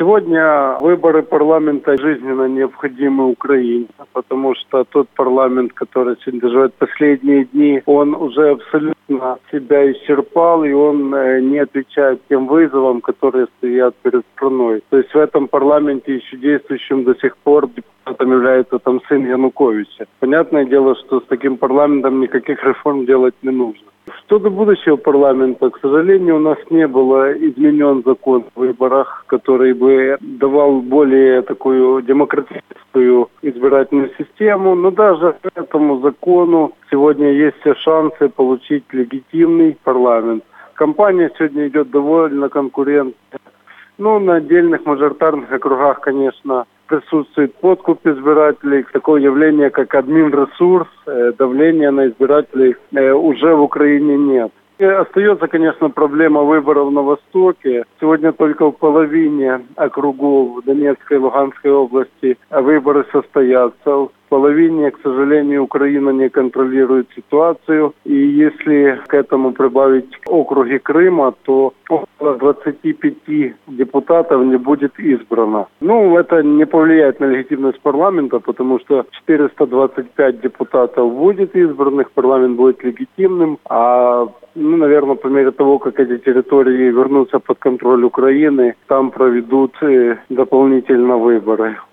Сегодня выборы парламента жизненно необходимы Украине, потому что тот парламент, который сегодня доживает последние дни, он уже абсолютно себя исчерпал, и он не отвечает тем вызовам, которые стоят перед страной. То есть в этом парламенте еще действующим до сих пор депутатом является там сын Януковича. Понятное дело, что с таким парламентом никаких реформ делать не нужно. Что до будущего парламента, к сожалению, у нас не было изменен закон о выборах, который бы давал более такую демократическую избирательную систему. Но даже по этому закону сегодня есть все шансы получить легитимный парламент. Кампания сегодня идет довольно конкурентная. Ну, на отдельных мажоритарных округах, конечно, присутствует подкуп избирателей. Такое явление, как админресурс, давление на избирателей уже в Украине нет. И остается, конечно, проблема выборов на Востоке. Сегодня только в половине округов Донецкой и Луганской области выборы состоятся. В половине, к сожалению, Украина не контролирует ситуацию. И если к этому прибавить округи Крыма, то около 25 депутатов не будет избрано. Ну, это не повлияет на легитимность парламента, потому что 425 депутатов будет избранных, парламент будет легитимным, наверное, по мере того, как эти территории вернутся под контроль Украины, там проведут дополнительно выборы.